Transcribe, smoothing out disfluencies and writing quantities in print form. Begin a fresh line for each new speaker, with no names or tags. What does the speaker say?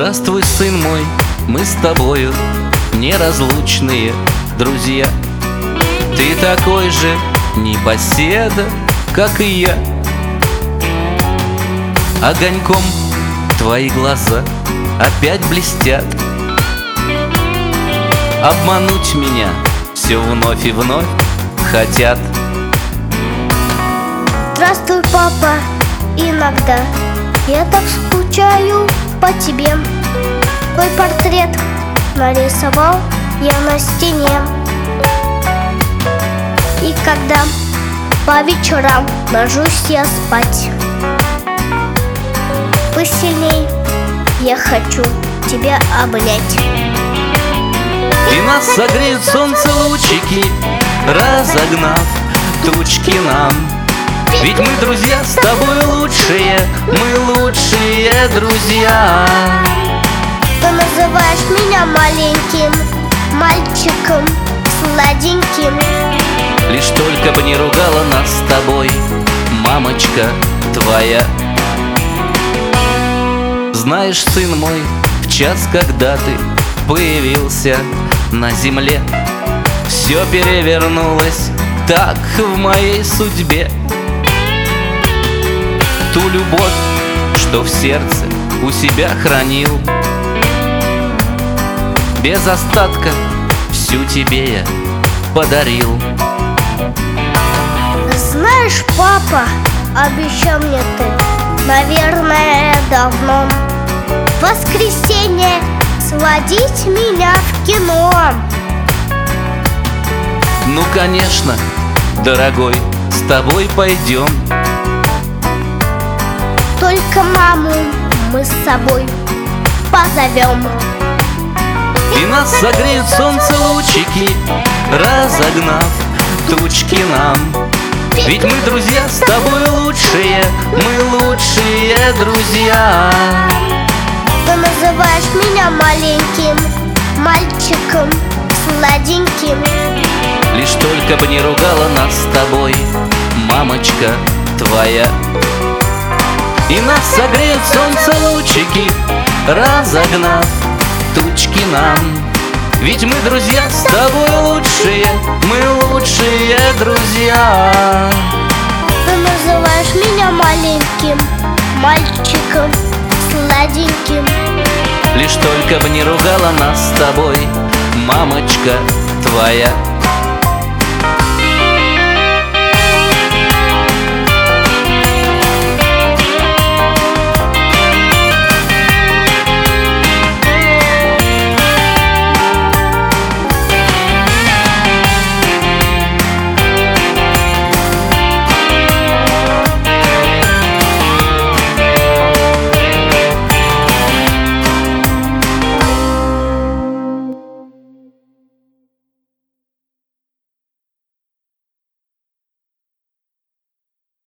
Здравствуй, сын мой, мы с тобою неразлучные друзья. Ты такой же непоседа, как и я. Огоньком твои глаза опять блестят. Обмануть меня все вновь и вновь хотят.
Здравствуй, папа, иногда я так скучаю по тебе. Твой портрет нарисовал я на стене. И когда по вечерам ложусь я спать, посильней я хочу тебя обнять.
И нас согреют солнце лучики, разогнав тучки нам. Ведь мы друзья с тобой лучшие, мы лучшие друзья.
Ты называешь меня маленьким мальчиком, сладеньким.
Лишь только бы не ругала нас с тобой мамочка твоя. Знаешь, сын мой, в час, когда ты появился на земле, все перевернулось так в моей судьбе. Ту любовь, что в сердце у себя хранил, без остатка всю тебе я подарил.
Знаешь, папа, обещал мне ты, наверное, давно, в воскресенье сводить меня в кино.
Ну, конечно, дорогой, с тобой пойдем.
Только маму мы с собой позовем.
И нас согреют солнце лучики, разогнав тучки нам. Ведь мы друзья с тобой лучшие, мы лучшие друзья.
Ты называешь меня маленьким мальчиком, сладеньким.
Лишь только бы не ругала нас с тобой мамочка твоя. И нас согреют солнце лучики, разогнав тучки нам. Ведь мы друзья с тобой лучшие, мы лучшие друзья.
Ты называешь меня маленьким мальчиком, сладеньким.
Лишь только бы не ругала нас с тобой мамочка твоя.